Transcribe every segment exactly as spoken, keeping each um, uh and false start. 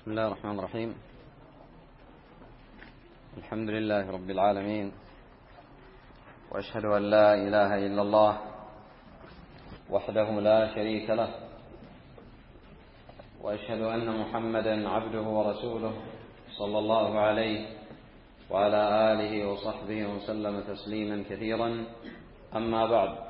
بسم الله الرحمن الرحيم. الحمد لله رب العالمين، وأشهد أن لا إله إلا الله وحده لا شريك له، وأشهد أن محمدا عبده ورسوله صلى الله عليه وعلى آله وصحبه وسلم تسليما كثيرا. أما بعد،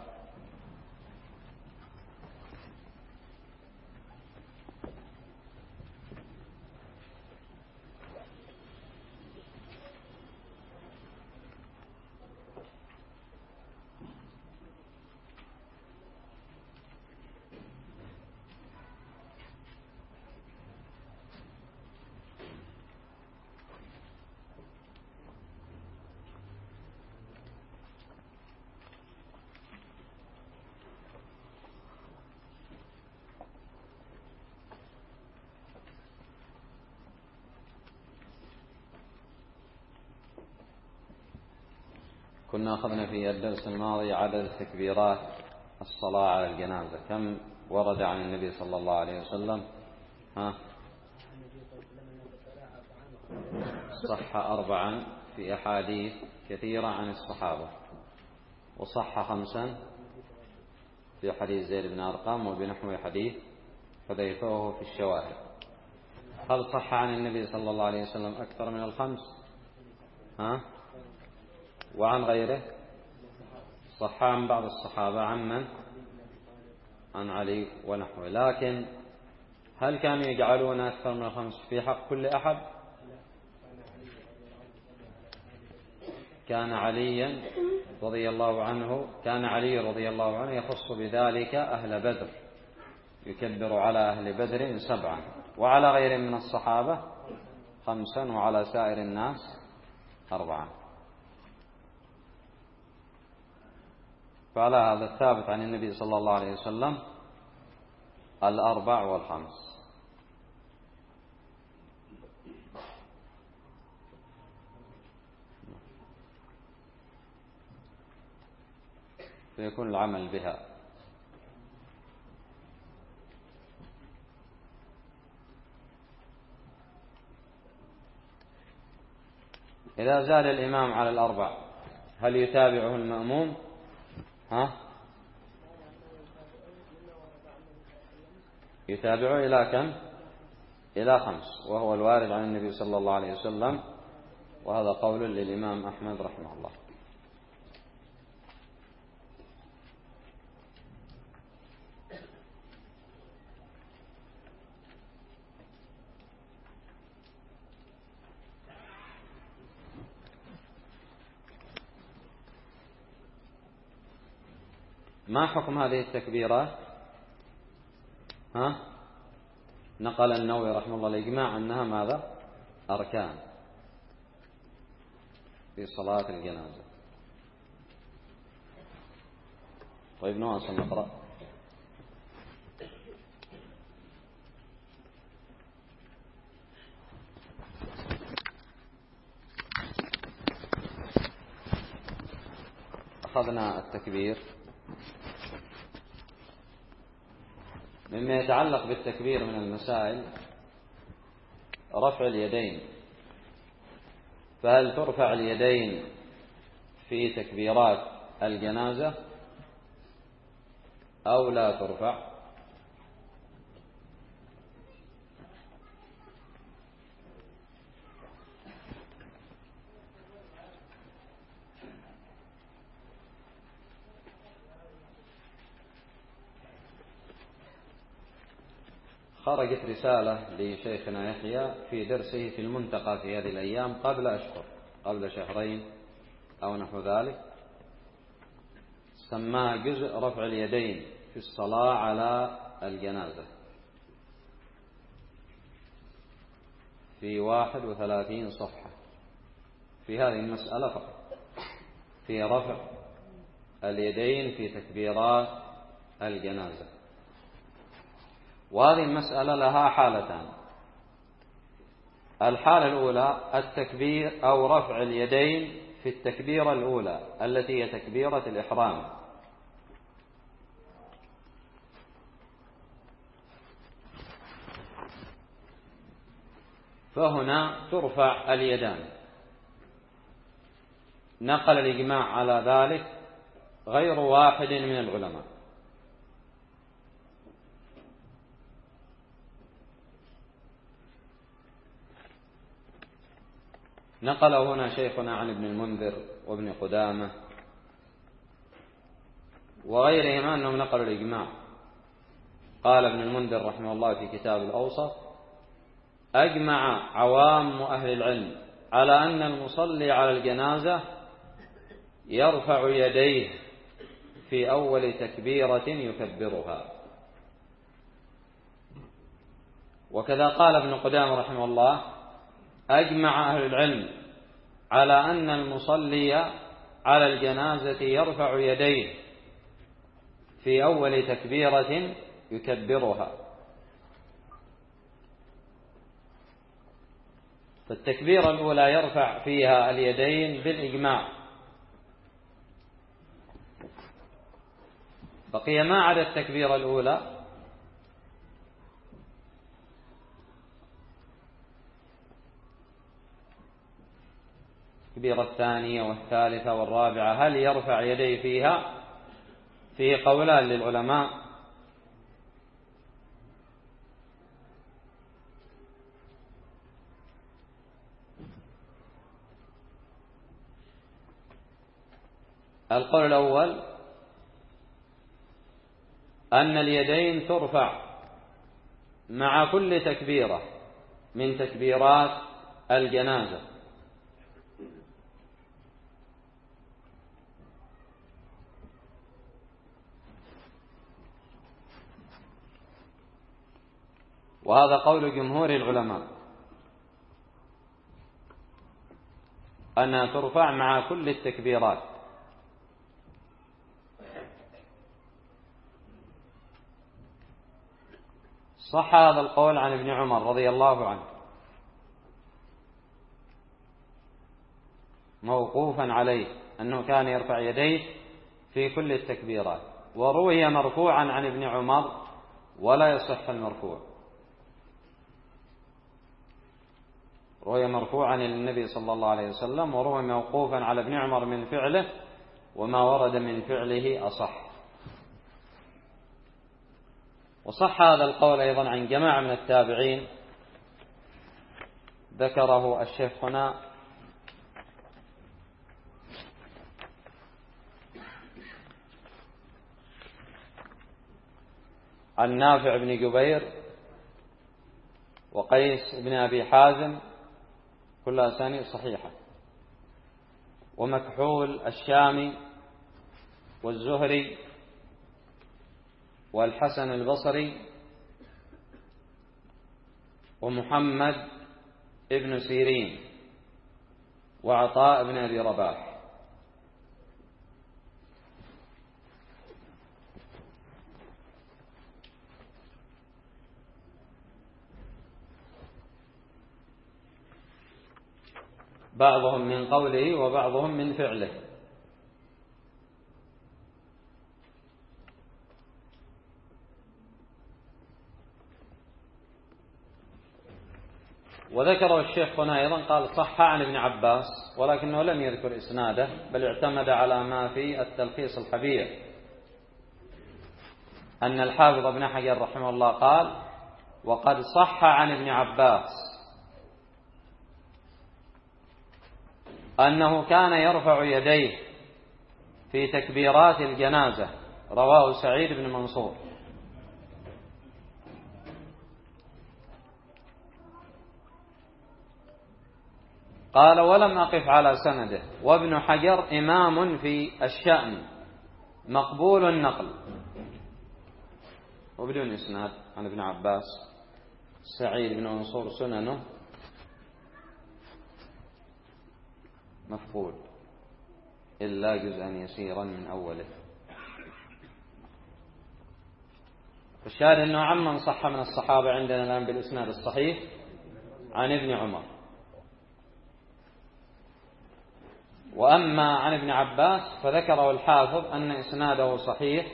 كنا أخذنا في الدرس الماضي عدد تكبيرات الصلاة على الجنازة. كم ورد عن النبي صلى الله عليه وسلم؟ ها؟ صح أربعا في أحاديث كثيرة عن الصحابة، وصح خمسا في حديث زيد بن أرقم وبنحو حديث حذيفة وهو في الشواهد. هل صح عن النبي صلى الله عليه وسلم أكثر من الخمس؟ ها؟ وعن غيره؟ صح عن بعض الصحابة. عن من؟ عن علي ونحوه. لكن هل كانوا يجعلون أكثر من الخمس في حق كل أحد؟ كان عليا رضي الله عنه كان علي رضي الله عنه يخص بذلك أهل بدر، يكبر على أهل بدر سبعا، وعلى غير من الصحابة خمسا، وعلى سائر الناس أربعا. فعلى هذا الثابت عن النبي صلى الله عليه وسلم الأربع والخمس. فيكون العمل بها. إذا زاد الإمام على الأربع هل يتابعه المأموم؟ ها؟ يتابعه إلى كم؟ إلى خمس، وهو الوارد عن النبي صلى الله عليه وسلم، وهذا قول للإمام أحمد رحمه الله. ما حكم هذه التكبيرات؟ ها؟ نقل النووي رحمه الله الإجماع أنها ماذا؟ أركان في صلاة الجنازة. طيب نواصل نقرأ. أخذنا التكبير. مما يتعلق بالتكبير من المسائل رفع اليدين. فهل ترفع اليدين في تكبيرات الجنازة أو لا ترفع؟ خرجت رسالة لشيخنا يحيى في درسه في المنتقى في هذه الأيام قبل أشهر، قبل شهرين أو نحو ذلك، سماه جزء رفع اليدين في الصلاة على الجنازة في واحد وثلاثين صفحة في هذه المسألة فقط، في رفع اليدين في تكبيرات الجنازة. وهذه المسألة لها حالتان. الحالة الأولى التكبير أو رفع اليدين في التكبيرة الأولى التي هي تكبيرة الإحرام، فهنا ترفع اليدان. نقل الإجماع على ذلك غير واحد من العلماء. نقل هنا شيخنا عن ابن المنذر وابن قدامة وغيرهما أنهم نقلوا الإجماع. قال ابن المنذر رحمه الله في كتاب الأوسط: أجمع عوام أهل العلم على أن المصلي على الجنازة يرفع يديه في أول تكبيرة يكبرها. وكذا قال ابن قدامة رحمه الله: أجمع أهل العلم على أن المصلي على الجنازة يرفع يديه في أول تكبيرة يكبرها. فالتكبيرة الأولى يرفع فيها اليدين بالإجماع، بقي ما عدا التكبيرة الأولى التكبيرة الثانية والثالثة والرابعة هل يرفع يديه فيها؟ فيه قولان للعلماء. القول الأول أن اليدين ترفع مع كل تكبيرة من تكبيرات الجنازة، وهذا قول جمهور العلماء أنها ترفع مع كل التكبيرات. صح هذا القول عن ابن عمر رضي الله عنه موقوفا عليه أنه كان يرفع يديه في كل التكبيرات، وروي مرفوعا عن ابن عمر ولا يصح المرفوع. روي مرفوعا للنبي صلى الله عليه وسلم، وروي موقوفا على ابن عمر من فعله، وما ورد من فعله أصح. وصح هذا القول أيضا عن جماعة من التابعين ذكره الشيخ هنا عن نافع بن جبير وقيس بن أبي حازم، كل أسانيد صحيحة، ومكحول الشامي والزهري والحسن البصري ومحمد ابن سيرين وعطاء بن أبي رباح. بعضهم من قوله وبعضهم من فعله. وذكره الشيخ هنا أيضا قال صح عن ابن عباس، ولكنه لم يذكر إسناده، بل اعتمد على ما في التلخيص الخبير أن الحافظ ابن حجر رحمه الله قال: وقد صح عن ابن عباس أنه كان يرفع يديه في تكبيرات الجنازة. رواه سعيد بن منصور. قال: ولم أقف على سنده، وابن حجر إمام في الشأن مقبول النقل. وبدون إسناد عن ابن عباس. سعيد بن منصور سننه مفقود إلا جزءا يسيرا من أوله. فالشاهد أنه عمن صح من الصحابة عندنا الآن بالإسناد الصحيح عن ابن عمر. وأما عن ابن عباس فذكره الحافظ أن إسناده صحيح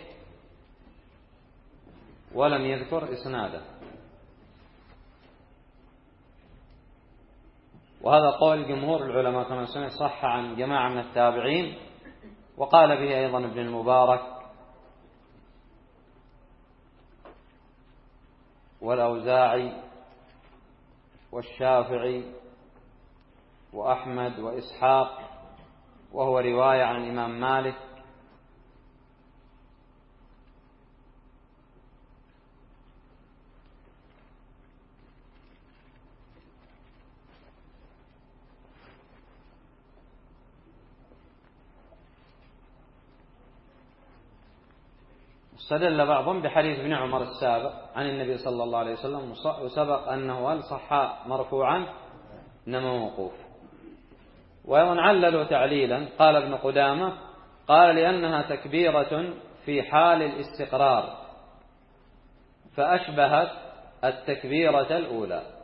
ولم يذكر إسناده. وهذا قول جمهور العلماء كما سمعت، صح عن جماعة من التابعين، وقال به أيضا ابن المبارك والأوزاعي والشافعي وأحمد وإسحاق، وهو رواية عن الإمام مالك استدل بعضهم بحديث ابن عمر السابق عن النبي صلى الله عليه وسلم، وسبق أنه هل صح مرفوعا إنما موقوف. وأيضا عللوا تعليلا، قال ابن قدامة قال لأنها تكبيرة في حال الاستقرار فأشبهت التكبيرة الأولى.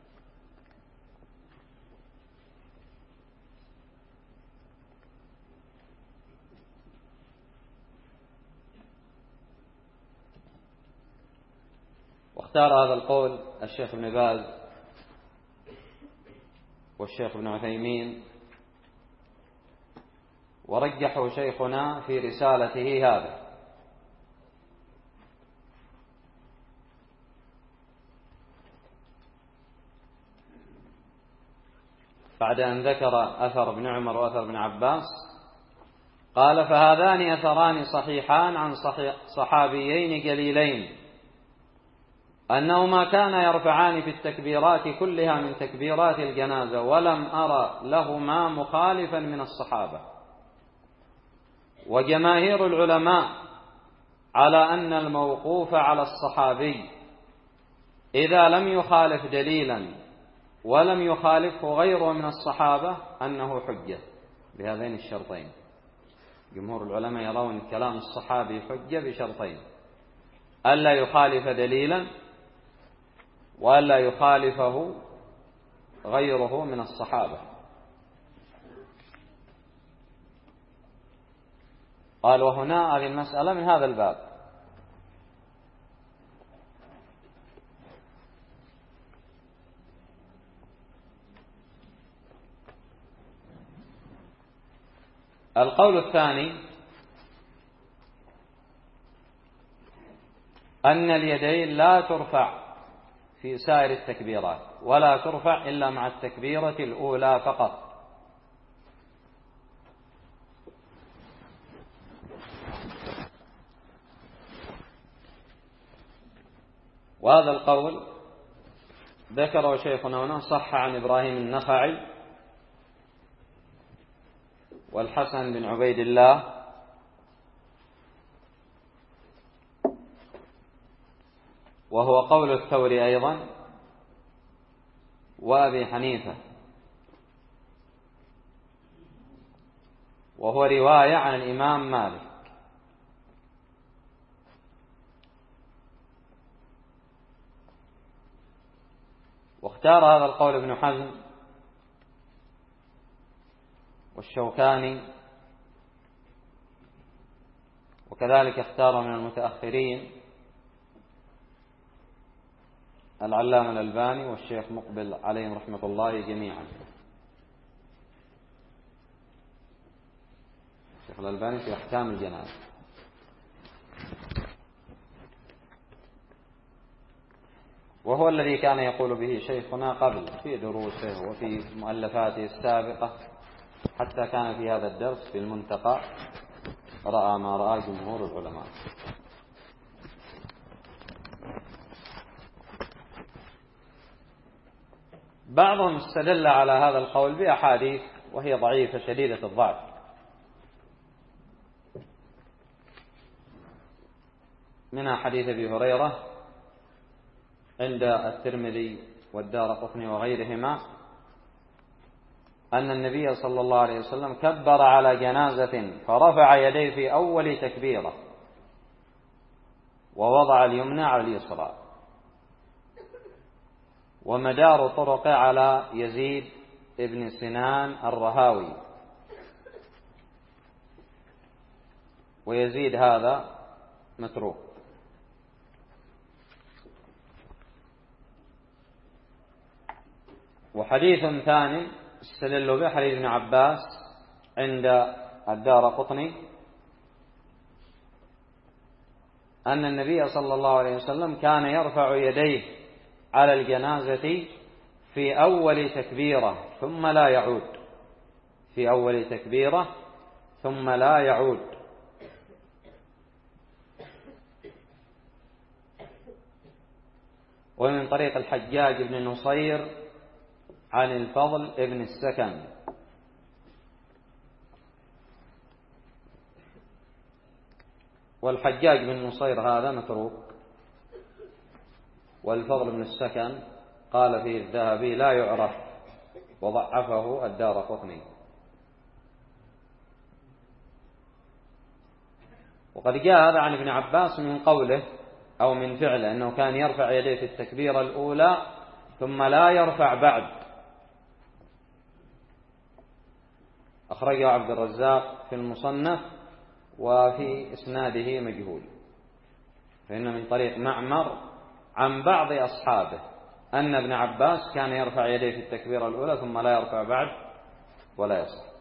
واختار هذا القول الشيخ ابن باز والشيخ ابن عثيمين، ورجحه شيخنا في رسالته هذا. بعد أن ذكر أثر ابن عمر وأثر ابن عباس قال: فهذان أثران صحيحان عن صحابيين جليلين أنهما كانا يرفعان في التكبيرات كلها من تكبيرات الجنازة، ولم أرى لهما مخالفا من الصحابة. وجماهير العلماء على أن الموقوف على الصحابي إذا لم يخالف دليلا ولم يخالفه غيره من الصحابة أنه حجة بهذين الشرطين. جمهور العلماء يرون كلام الصحابي حجة بشرطين: ألا يخالف دليلا، وألا يخالفه غيره من الصحابة. قال: وهنا هذه المسألة من هذا الباب. القول الثاني أن اليدين لا ترفع في سائر التكبيرات، ولا ترفع إلا مع التكبيرة الأولى فقط. وهذا القول ذكره شيخنا هنا صح عن إبراهيم النخعي والحسن بن عبيد الله وهو قول الثوري أيضا وأبي حنيفة، وهو رواية عن الإمام مالك. واختار هذا القول ابن حزم والشوكاني، وكذلك اختار من المتأخرين العلامة الألباني والشيخ مقبل عليهم رحمة الله جميعا. الشيخ الألباني في أحكام الجنائز. وهو الذي كان يقول به شيخنا قبل في دروسه وفي مؤلفاته السابقة، حتى كان في هذا الدرس في المنتقى رأى ما رأى جمهور العلماء. بعضهم استدل على هذا القول بأحاديث وهي ضعيفة شديدة الضعف، منها حديث أبي هريرة عند الترمذي والدارقطني وغيرهما أن النبي صلى الله عليه وسلم كبر على جنازة فرفع يديه في أول تكبيرة ووضع اليمنى على اليسرى، ومدار طرقه على يزيد ابن سنان الرهاوي، ويزيد هذا متروك. وحديث ثاني استدل به حديث ابن عباس عند الدارقطني أن النبي صلى الله عليه وسلم كان يرفع يديه على الجنازة في أول تكبيرة ثم لا يعود في أول تكبيرة ثم لا يعود. ومن طريق الحجاج بن نصير عن الفضل ابن السكن. والحجاج بن نصير هذا متروك، والفضل بن السكن قال فيه الذهبي لا يعرف وضعفه الدارقطني. وقد جاء هذا عن ابن عباس من قوله أو من فعله أنه كان يرفع يديه في التكبيرة الأولى ثم لا يرفع بعد. أخرجه عبد الرزاق في المصنف وفي إسناده مجهول، فإن من طريق معمر عن بعض أصحابه أن ابن عباس كان يرفع يديه في التكبيرة الأولى ثم لا يرفع بعد ولا يصح.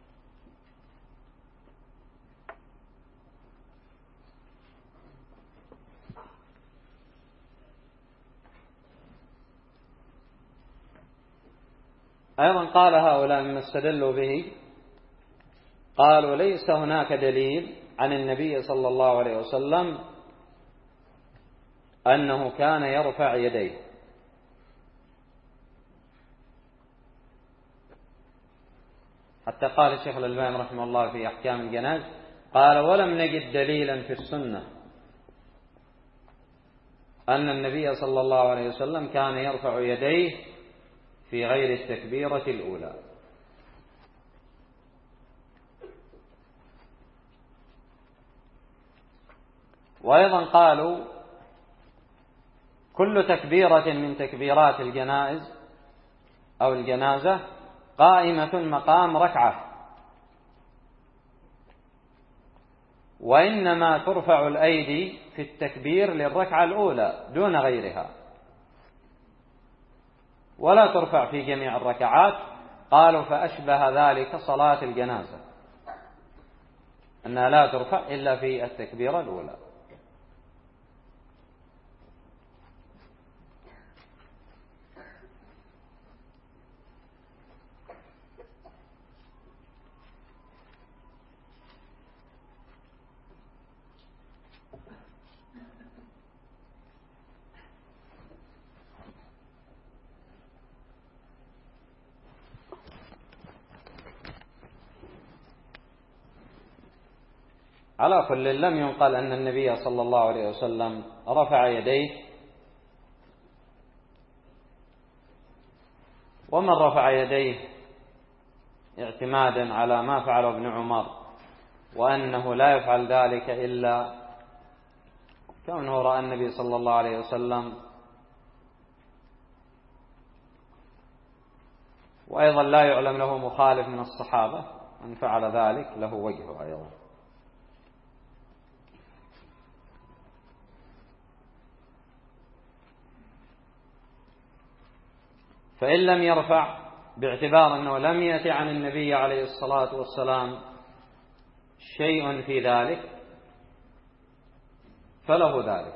أيضا قال هؤلاء مما استدلوا به، قالوا ليس هناك دليل عن النبي صلى الله عليه وسلم أنه كان يرفع يديه، حتى قال الشيخ الألباني رحمه الله في أحكام الجنائز قال ولم نجد دليلا في السنة أن النبي صلى الله عليه وسلم كان يرفع يديه في غير التكبيرة الأولى. وأيضا قالوا كل تكبيرة من تكبيرات الجنائز أو الجنازة قائمة مقام ركعة، وإنما ترفع الأيدي في التكبير للركعة الأولى دون غيرها، ولا ترفع في جميع الركعات. قالوا فأشبه ذلك صلاة الجنازة، أنها لا ترفع إلا في التكبيرة الأولى. على كل لم ينقل أن النبي صلى الله عليه وسلم رفع يديه، ومن رفع يديه اعتمادا على ما فعله ابن عمر وأنه لا يفعل ذلك إلا كونه رأى النبي صلى الله عليه وسلم، وأيضا لا يعلم له مخالف من الصحابة، من فعل ذلك له وجهه أيضا. فإن لم يرفع باعتبار أنه لم يأتي عن النبي عليه الصلاة والسلام شيء في ذلك فله ذلك.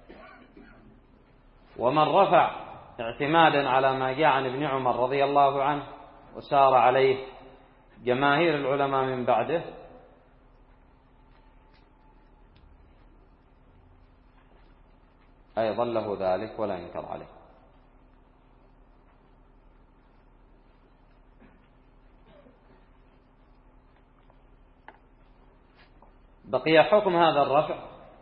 ومن رفع اعتمادا على ما جاء عن ابن عمر رضي الله عنه وسار عليه جماهير العلماء من بعده أيضا له ذلك ولا ينكر عليه. بقي حكم هذا الرفع.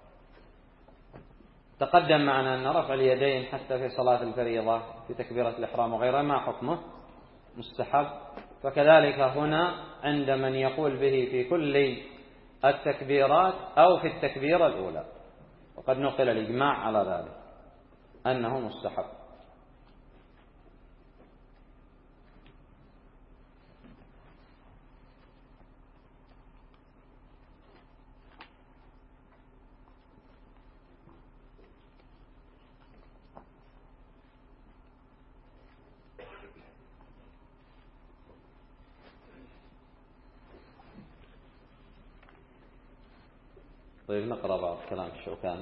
تقدم معنا أن رفع اليدين حتى في صلاة الفريضة في تكبيرة الإحرام وغيرها ما حكمه مستحب، فكذلك هنا عند من يقول به في كل التكبيرات أو في التكبيرة الأولى، وقد نقل الإجماع على ذلك أنه مستحب. طيب نقرأ بعض كلام الشوكاني.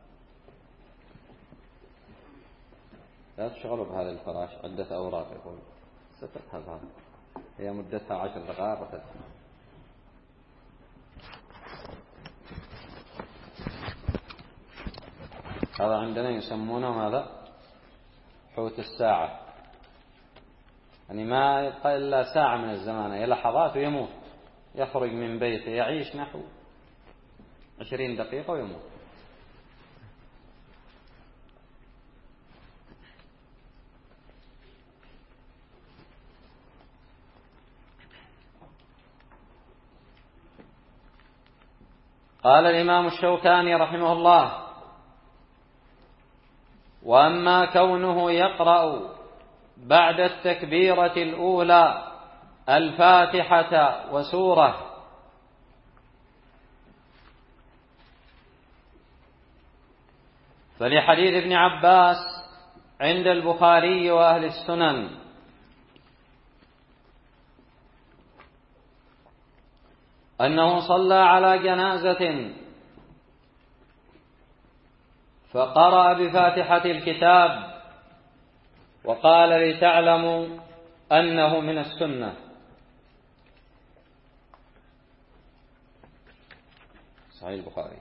لا تشغلوا بهذا الفراش، عدة أوراق يقول ستذهب هذا، هي مدتها عشر دقائق وتذهب. هذا عندنا يسمونه ماذا؟ حوت الساعة، يعني ما يبقى إلا ساعة من الزمان، هي لحظات ويموت، يخرج من بيته يعيش نحو عشرين دقيقة ويموت. قال الإمام الشوكاني رحمه الله: وأما كونه يقرأ بعد التكبيرة الأولى الفاتحة وسورة فلحديث ابن عباس عند البخاري وأهل السنن أنه صلى على جنازة فقرأ بفاتحة الكتاب وقال: لتعلموا أنه من السنة. صحيح البخاري.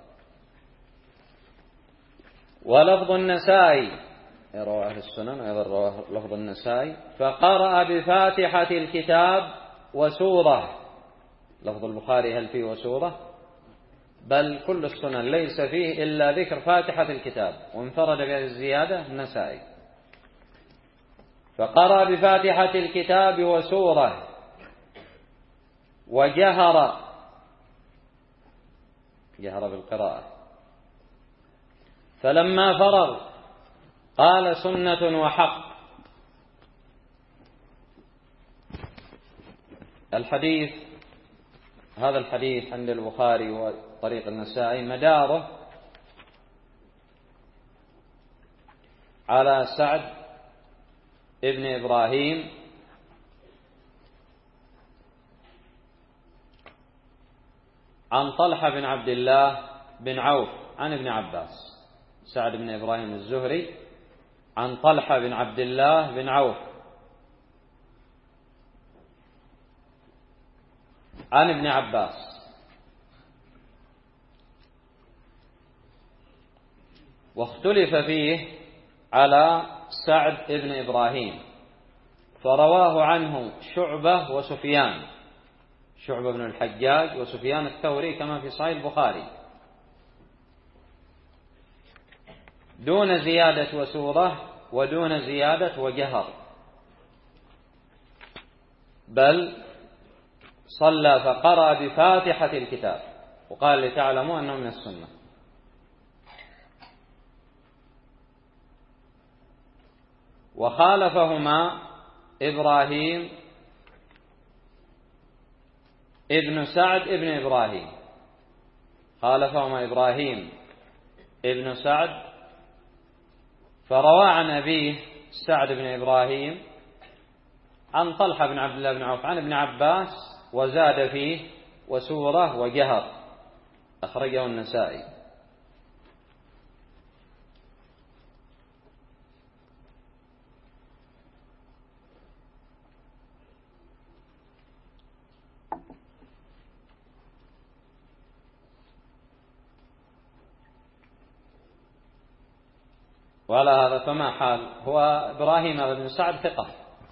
ولفظ النسائي، رواه أهل السنن أيضا رواه لفظ النسائي: فقرأ بفاتحة الكتاب وسورة. لفظ البخاري هل فيه وسورة؟ بل كل السنن ليس فيه إلا ذكر فاتحة الكتاب، وانفرد بهذه الزيادة النسائي. فقرأ بفاتحة الكتاب وسورة وجهر، جهر بالقراءة. فلما فرغ قال: سنة وحق. الحديث، هذا الحديث عند البخاري وطريق النسائي مداره على سعد ابن إبراهيم عن طلحة بن عبد الله بن عوف عن ابن عباس. سعد بن إبراهيم الزهري عن طلحة بن عبد الله بن عوف عن ابن عباس. واختلف فيه على سعد بن إبراهيم، فرواه عنه شعبة وسفيان، شعبة بن الحجاج وسفيان الثوري كما في صحيح البخاري، دون زيادة وسورة ودون زيادة وجهر، بل صلى فقرأ بفاتحة الكتاب وقال: لتعلموا أنه من السنة. وخالفهما إبراهيم ابن سعد ابن إبراهيم، خالفهما إبراهيم ابن سعد، فروى عن أبيه سعد بن إبراهيم عن طلحة بن عبد الله بن عوف عن ابن عباس، وزاد فيه وسورة وجهر، أخرجه النسائي. وعلى هذا فما حال؟ هو إبراهيم بن سعد ثقة،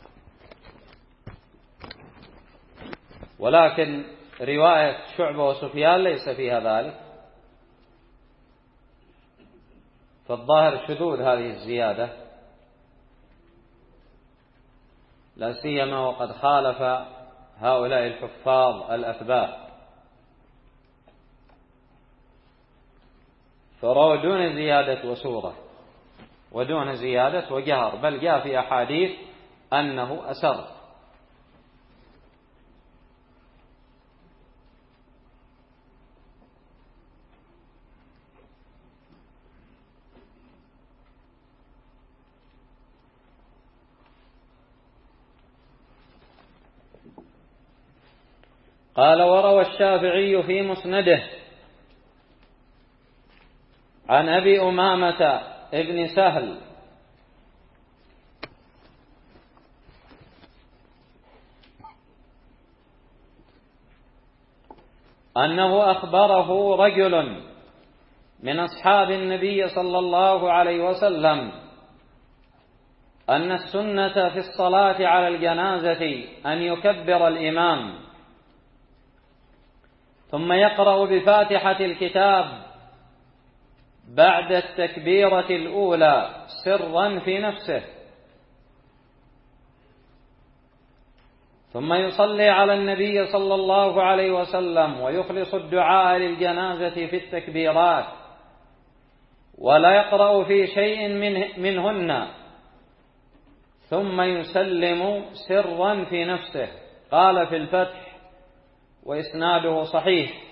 ولكن رواية شعبة وسفيان ليس فيها ذلك، فالظاهر شذوذ هذه الزيادة، لا سيما وقد خالف هؤلاء الحفاظ الأثبات، فروى دون زيادة وسورة ودون زيادة وجهر، بل جاء في أحاديث أنه أسر. قال: وروى الشافعي في مسنده عن أبي أمامة ابن سهل أنه أخبره رجل من أصحاب النبي صلى الله عليه وسلم أن السنة في الصلاة على الجنازة أن يكبر الإمام ثم يقرأ بفاتحة الكتاب بعد التكبيرة الأولى سرا في نفسه، ثم يصلي على النبي صلى الله عليه وسلم ويخلص الدعاء للجنازة في التكبيرات ولا يقرأ في شيء منهن، ثم يسلم سرا في نفسه. قال في الفتح وإسناده صحيح.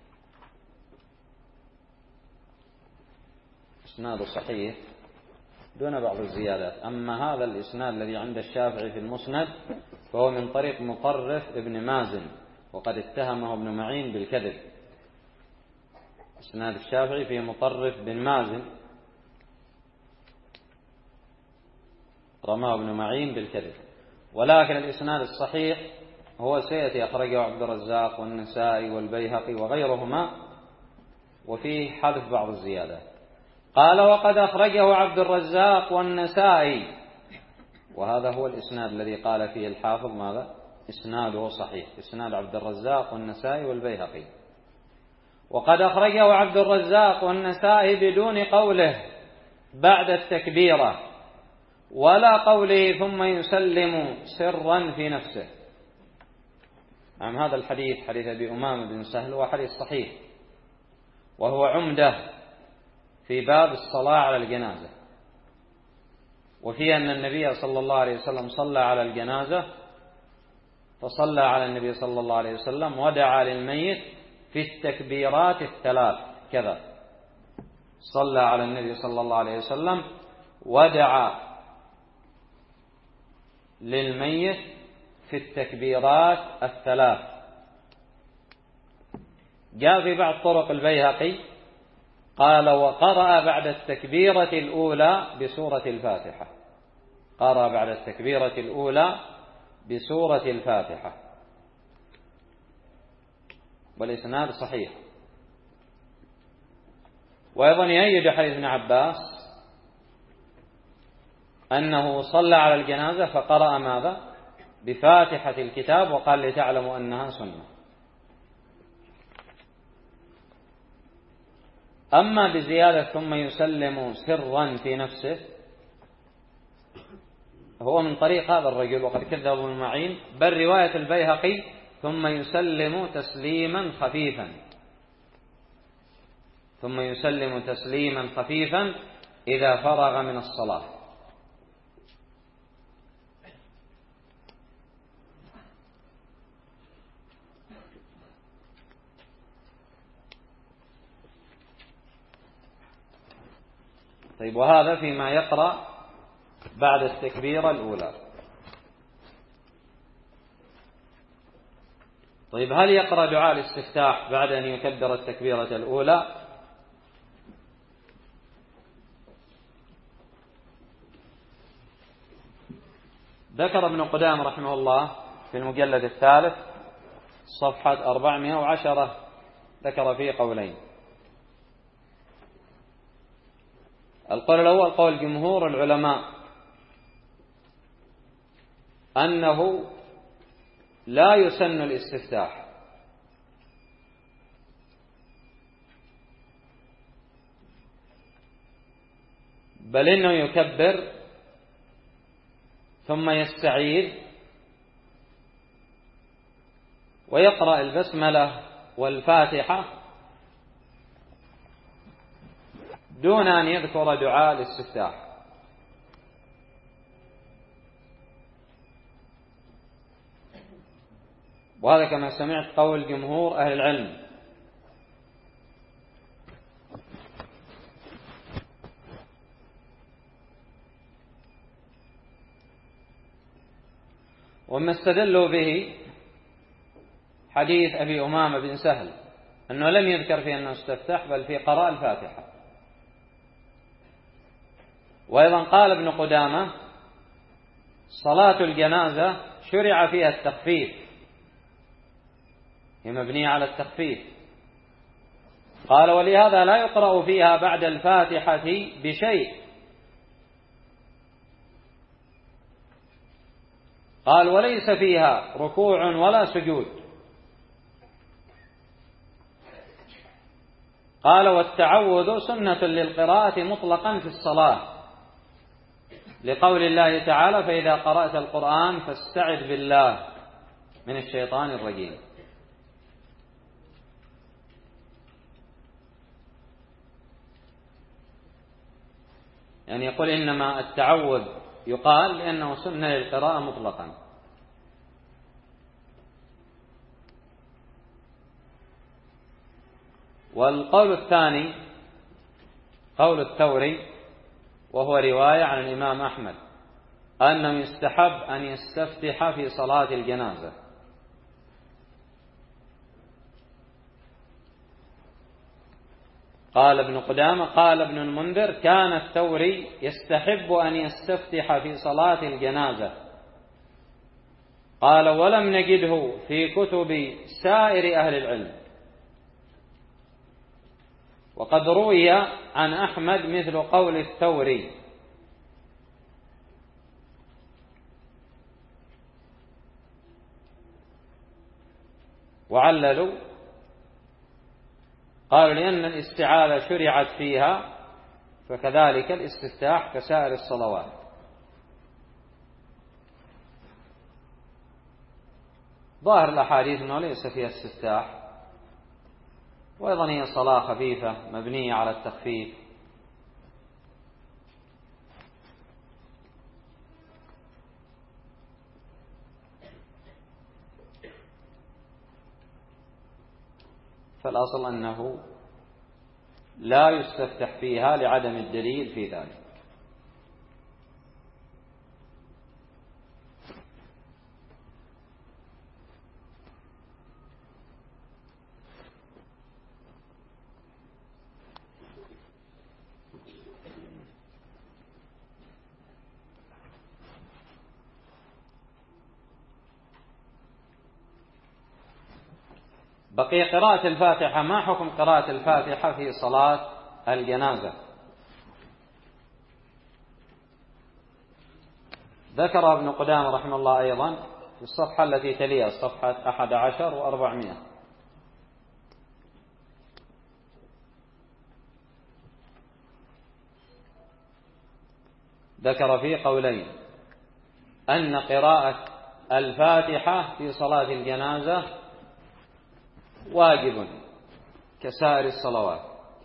إسناده صحيح دون بعض الزيادات. أما هذا الإسناد الذي عند الشافعي في المسند فهو من طريق مطرف ابن مازن، وقد اتهمه ابن معين بالكذب. إسناد الشافعي فيه مطرف بن مازن رماه ابن معين بالكذب، ولكن الإسناد الصحيح هو سيأتي أخرجه عبد الرزاق والنسائي والبيهقي وغيرهما، وفيه حذف بعض الزيادات. قال وقد أخرجه عبد الرزاق والنسائي، وهذا هو الإسناد الذي قال فيه الحافظ ماذا؟ إسناده صحيح، إسناد عبد الرزاق والنسائي والبيهقي. وقد أخرجه عبد الرزاق والنسائي بدون قوله بعد التكبيرة ولا قوله ثم يسلم سرا في نفسه. عن هذا الحديث حديث أبي أمامة بن سهل هو حديث صحيح، وهو عمدة في باب الصلاة على الجنازة، وفي أن النبي صلى الله عليه وسلم صلى على الجنازة، فصلى على النبي صلى الله عليه وسلم ودعا للميت في التكبيرات الثلاث كذا. صلى على النبي صلى الله عليه وسلم ودعا للميت في التكبيرات الثلاث. جاء في بعض طرق البيهقي قال وقرأ بعد التكبيرة الأولى بسورة الفاتحة، قرأ بعد التكبيرة الأولى بسورة الفاتحة، والإسناد صحيح. وأيضا يؤيد حديث ابن عباس أنه صلى على الجنازة فقرأ ماذا؟ بفاتحة الكتاب، وقال لتعلموا أنها سنة. أما بزيادة ثم يسلم سرا في نفسه هو من طريق هذا الرجل، وقد كذب ابن معين، بل رواية البيهقي ثم يسلم تسليما خفيفا، ثم يسلم تسليما خفيفا إذا فرغ من الصلاة. طيب، وهذا فيما يقرأ بعد التكبيرة الأولى. طيب، هل يقرأ دعاء الاستفتاح بعد أن يكبر التكبيرة الأولى؟ ذكر ابن قدامة رحمه الله في المجلد الثالث صفحة أربعمائة وعشرة، ذكر فيه قولين. القول الأول قول جمهور العلماء أنه لا يسن الاستفتاح، بل إنه يكبر ثم يستعيذ ويقرأ البسملة والفاتحة دون أن يذكر دعاء الاستفتاح. وهذا كما سمعت قول جمهور أهل العلم. وما استدلوا به حديث أبي أمامة بن سهل أنه لم يذكر فيه أنه استفتح، بل في قراءة الفاتحة، وأيضا قال ابن قدامة صلاة الجنازة شرع فيها التخفيف، هي مبنية على التخفيف. قال ولهذا لا يقرأ فيها بعد الفاتحة بشيء. قال وليس فيها ركوع ولا سجود. قال والتعوذ سنة للقراءة مطلقا في الصلاة، لقول الله تعالى فإذا قرأت القرآن فاستعذ بالله من الشيطان الرجيم. يعني يقول إنما التعوذ يقال لأنه سنة للقراءة مطلقا. والقول الثاني قول الثوري، وهو رواية عن الإمام أحمد، أنه يستحب أن يستفتح في صلاة الجنازة. قال ابن قدامة قال ابن المنذر كان الثوري يستحب أن يستفتح في صلاة الجنازة. قال ولم نجده في كتب سائر أهل العلم. وقد روي عن أحمد مثل قول الثوري. وعللوا قالوا لأن الاستعاذة شرعت فيها فكذلك الاستفتاح كسائر الصلوات. ظاهر الأحاديث أنه ليس فيها استفتاح، وأيضا هي صلاة خفيفة مبنية على التخفيف. فالأصل أنه لا يستفتح فيها لعدم الدليل في ذلك. بقي قراءة الفاتحة. ما حكم قراءة الفاتحة في صلاة الجنازة؟ ذكر ابن قدامة رحمه الله أيضا في الصفحة التي تليها، صفحة أحد عشر وأربعمائة، ذكر فيه قولين: أن قراءة الفاتحة في صلاة الجنازة واجب كسائر الصلوات،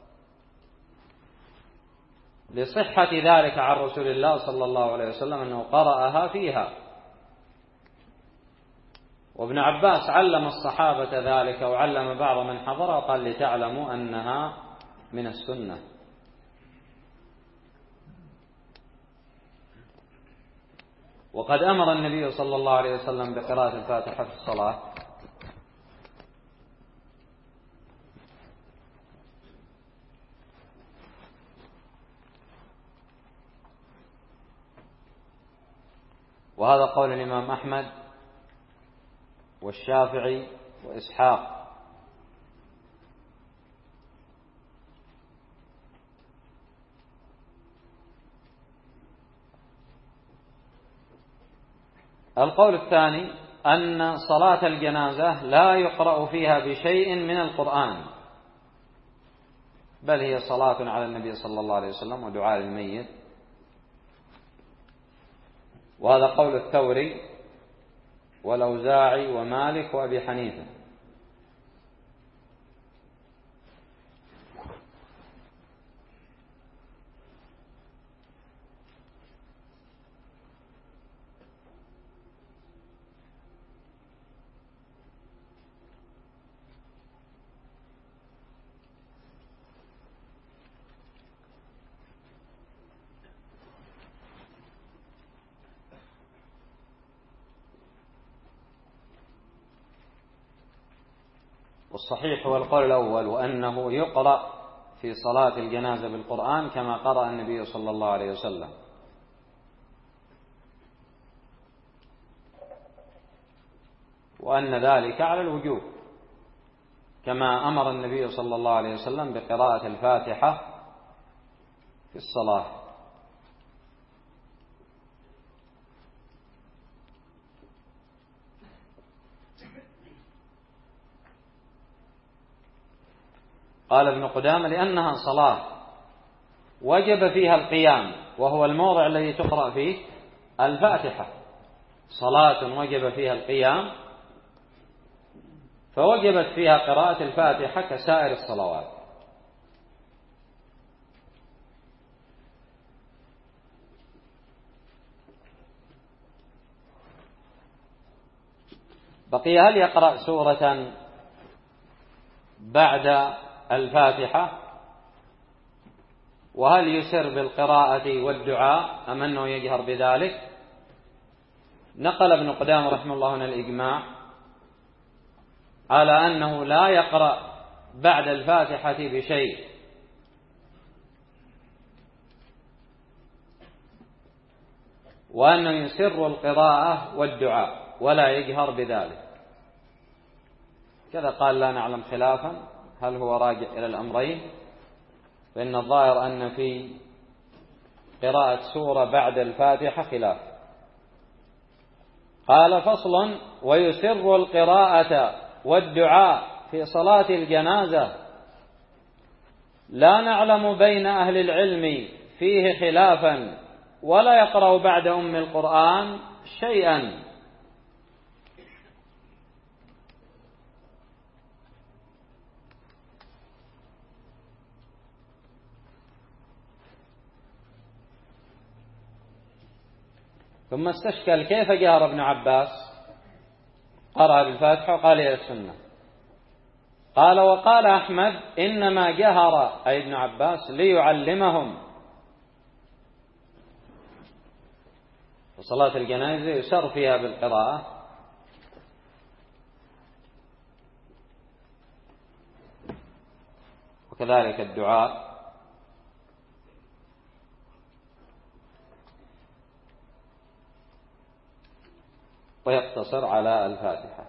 لصحة ذلك عن رسول الله صلى الله عليه وسلم أنه قرأها فيها. وابن عباس علم الصحابة ذلك وعلم بعض من حضر وقال لتعلموا أنها من السنة. وقد أمر النبي صلى الله عليه وسلم بقراءة الفاتحة في الصلاة، وهذا قول الإمام أحمد والشافعي وإسحاق. القول الثاني أن صلاة الجنازة لا يقرأ فيها بشيء من القرآن، بل هي صلاة على النبي صلى الله عليه وسلم ودعاء الميت. وهذا قول الثوري والأوزاعي ومالك وأبي حنيفة. والصحيح هو القول الأول، وأنه يقرأ في صلاة الجنازة بالقرآن كما قرأ النبي صلى الله عليه وسلم، وأن ذلك على الوجوب كما أمر النبي صلى الله عليه وسلم بقراءة الفاتحة في الصلاة. قال ابن قدامة: لأنها صلاة وجب فيها القيام، وهو الموضع الذي تقرأ فيه الفاتحة، صلاة وجب فيها القيام فوجبت فيها قراءة الفاتحة كسائر الصلوات. بقي هل يقرأ سورة بعد الفاتحة، وهل يسر بالقراءة والدعاء أم أنه يجهر بذلك؟ نقل ابن قدامة رحمه الله من الإجماع على أنه لا يقرأ بعد الفاتحة بشيء، وأنه يسر القراءة والدعاء ولا يجهر بذلك. كذا قال: لا نعلم خلافا، هل هو راجع إلى الأمرين؟ فإن الظاهر أن في قراءة سورة بعد الفاتحة خلاف. قال: فصل: ويسر القراءة والدعاء في صلاة الجنازة لا نعلم بين أهل العلم فيه خلافا، ولا يقرأ بعد أم القرآن شيئا. ثم استشكل كيف جهر ابن عباس، قرأ بالفاتحة وقال إلى السنة. قال: وقال أحمد: إنما جهر أي ابن عباس ليعلمهم، وصلاة الجنازة يسر فيها بالقراءة، وكذلك الدعاء، ويقتصر على الفاتحة.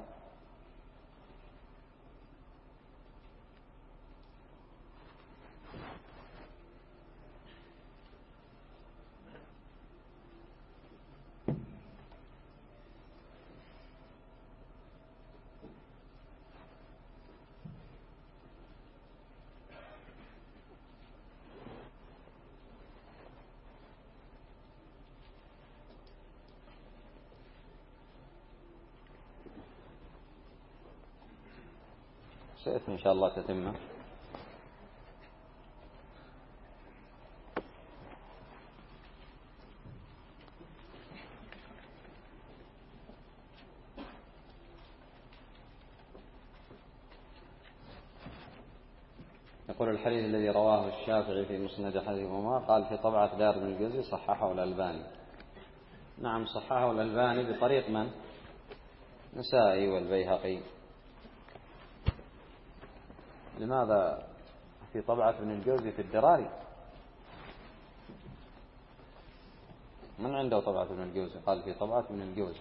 سيأتي إن شاء الله تتمه. يقول: الحديث الذي رواه الشافعي في مسند أحدهما قال في طبعة دار بن الجوزي صححه الألباني. نعم، صححه الألباني بطريق من؟ نسائي والبيهقي. لماذا في طبعة ابن الجوزي في الدراري؟ من عنده طبعة ابن الجوزي؟ قال في طبعة ابن الجوزي.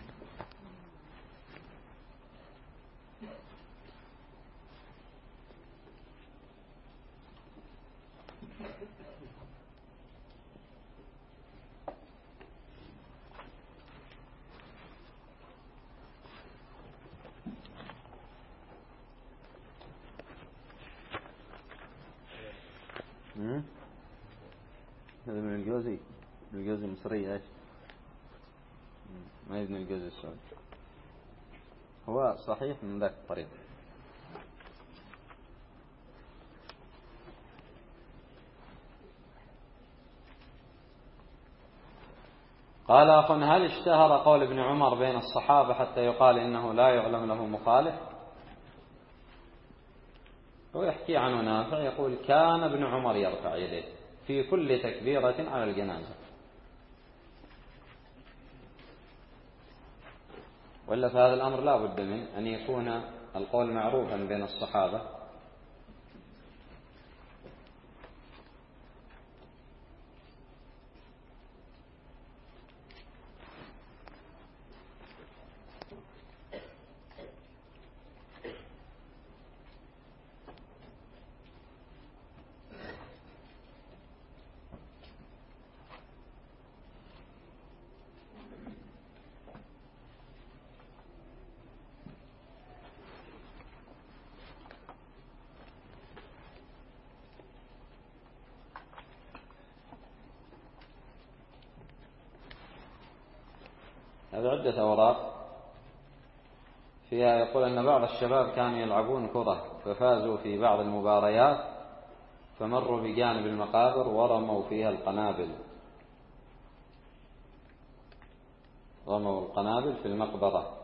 هذا ابن الجوزي، ابن الجوزي مصري ايش؟ ما ابن الجوزي السعودي. هو صحيح من ذاك الطريق. قال: أخ: هل اشتهر قول ابن عمر بين الصحابة حتى يقال إنه لا يعلم له مخالف؟ هو يحكي عنه نافع يقول: كان ابن عمر يرفع يديه في كل تكبيرة على الجنازة. وإلا فهذا الأمر لا بد من أن يكون القول معروفا بين الصحابة هذه عدة أوراق فيها يقول أن بعض الشباب كانوا يلعبون كرة ففازوا في بعض المباريات فمروا بجانب المقابر ورموا فيها القنابل رموا القنابل في المقبرة.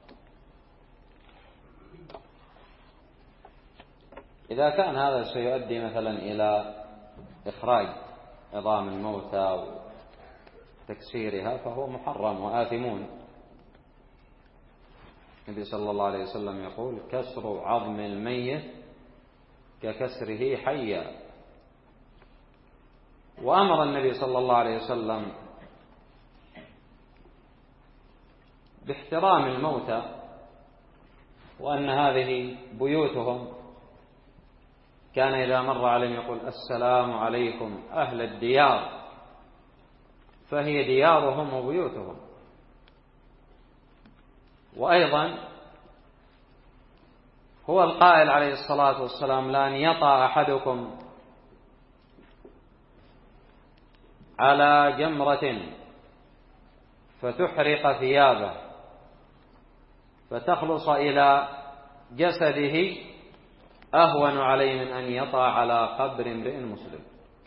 إذا كان هذا سيؤدي مثلا إلى إخراج عظام الموتى وتكسيرها فهو محرم وآثمون. النبي صلى الله عليه وسلم يقول كسر عظم الميت ككسره حيا. وأمر النبي صلى الله عليه وسلم باحترام الموتى وأن هذه بيوتهم، كان إذا مر عليهم يقول السلام عليكم أهل الديار، فهي ديارهم وبيوتهم. وأيضا هو القائل عليه الصلاة والسلام لأن يطأ أحدكم على جمرة فتحرق ثيابه فتخلص إلى جسده أهون عليه من أن يطأ على قبر امرئ مسلم.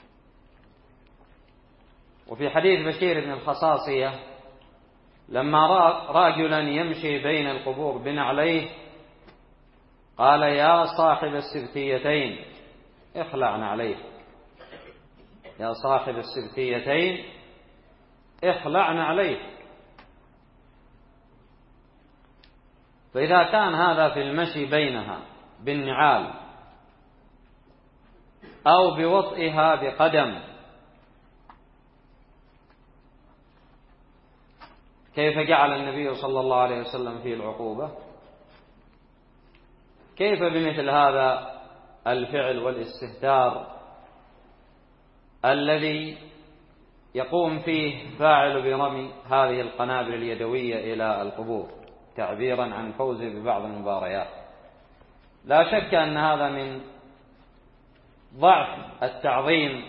وفي حديث بشير بن الخصاصية لما رأى رجلا يمشي بين القبور بنعليه قال يا صاحب السبتيتين اخلع نعليه، يا صاحب السبتيتين اخلع نعليه. فإذا كان هذا في المشي بينها بالنعال أو بوطئها بقدم، كيف جعل النبي صلى الله عليه وسلم فيه العقوبة؟ كيف بمثل هذا الفعل والاستهتار الذي يقوم فيه فاعل برمي هذه القنابل اليدوية إلى القبور تعبيرا عن فوزه ببعض المباريات؟ لا شك أن هذا من ضعف التعظيم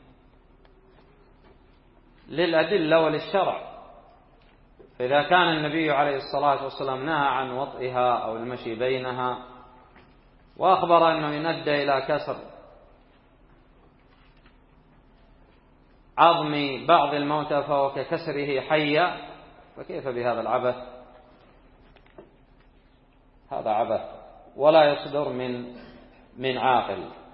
للأدلة وللشرع. فإذا كان النبي عليه الصلاة والسلام نهى عن وطئها أو المشي بينها وأخبر أنه يؤدي إلى كسر عظم بعض الموتى فهو ككسره حيا، فكيف بهذا العبث؟ هذا عبث ولا يصدر من من عاقل.